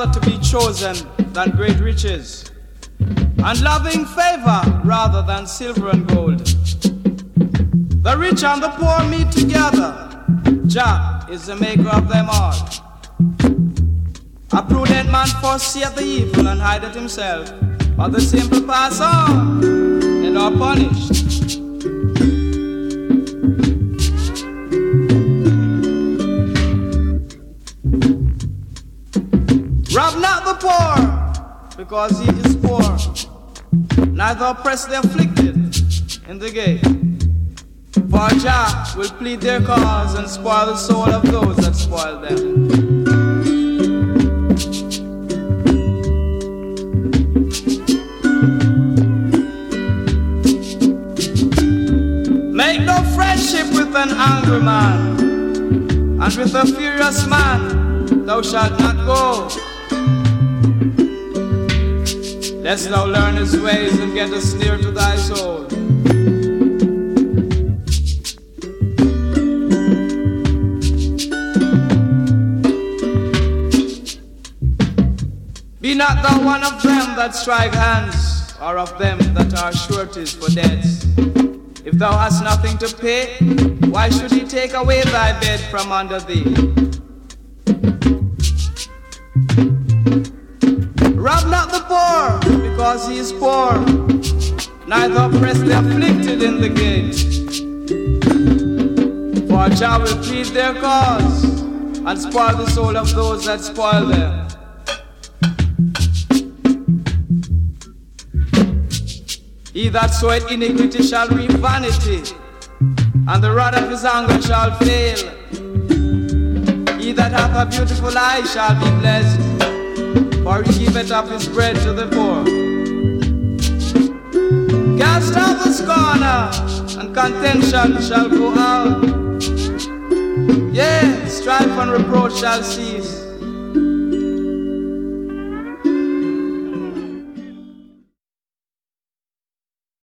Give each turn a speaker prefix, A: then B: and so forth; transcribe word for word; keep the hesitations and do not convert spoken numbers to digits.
A: rather to be chosen than great riches, and loving favor rather than silver and gold. The rich and the poor meet together. Jah is the maker of them all. A prudent man foreseeth the evil and hideth himself, but the simple pass on and are punished. Rob not the poor, because he is poor. Neither oppress the afflicted in the gate. For Jah will plead their cause and spoil the soul of those that spoil them. Make no friendship with an angry man, and with a furious man thou shalt not go. Lest thou learn his ways and get a snare to thy soul. Be not thou one of them that strike hands, or of them that are sureties for debts. If thou hast nothing to pay, why should he take away thy bed from under thee? Rob not the poor, because he is poor, neither oppress the afflicted in the gate. For Jah will plead their cause, and spoil the soul of those that spoil them. He that soweth iniquity shall reap vanity, and the rod of his anger shall fail. He that hath a beautiful eye shall be blessed, for he giveth up his bread to the poor. Cast out the scorner, and contention shall go out. Yea, strife and reproach shall cease.